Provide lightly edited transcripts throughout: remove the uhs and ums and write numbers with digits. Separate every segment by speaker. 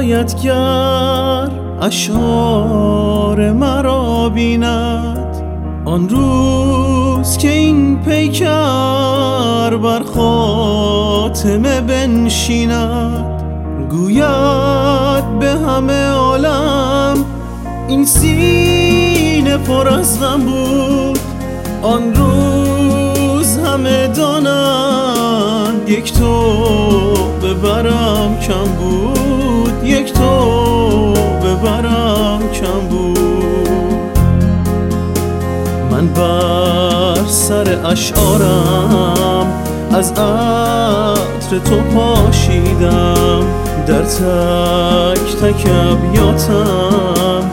Speaker 1: شاید اشعار مرا بیند، آن روز که این پیکر بر خاتمه بنشیند، گوید به همه عالم این سینه پر از غم بود. آن روز همه دانند یک تو ببرم کم بود، یک تو ببرم کم بود. من بر سر اشعارم از عطر تو پاشیدم، در تک تک ابیاتم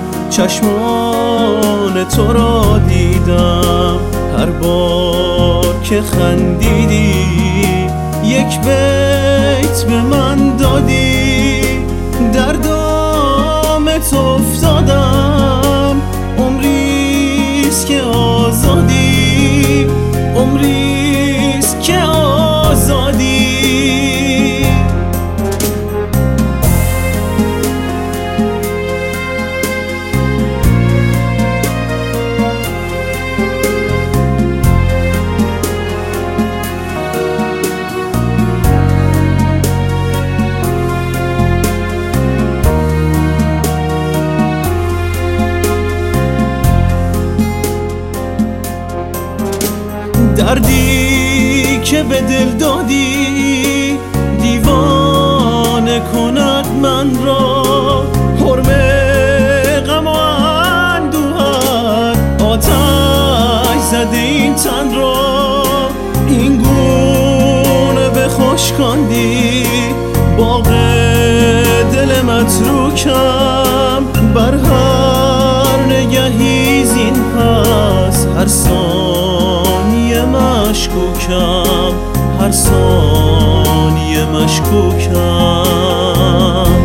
Speaker 1: چشمان تو را دیدم. هر بار که خندیدی یک بیت به من دادی، در دام تو افتادم. عمریست که آزادی، عمریست که آزادی. دردی که به دل دادی دیوانه کند من را، حرمه غم و اندوهت آتش زده این تن را. این گونه به خشکاندی باغ دل متروکم، بر هر نگهی زین پس هر ثانیه مشکوکم، هر ثانیه مشکوکم.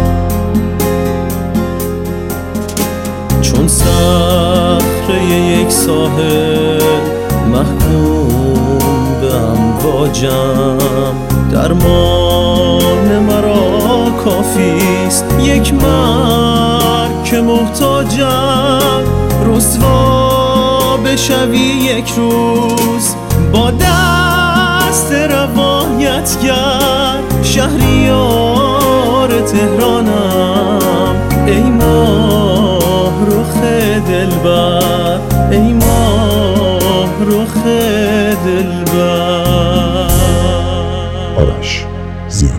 Speaker 1: چون صخره یک ساحل محکوم به امواجم، درمان مرا کافیست یک مرگ که محتاجم. رسوا بشوی یک روز با دست روایتگر، شهریار تهرانم ای ماه رخ دلبر، ای ماه رخ دلبر.
Speaker 2: آرش زیاد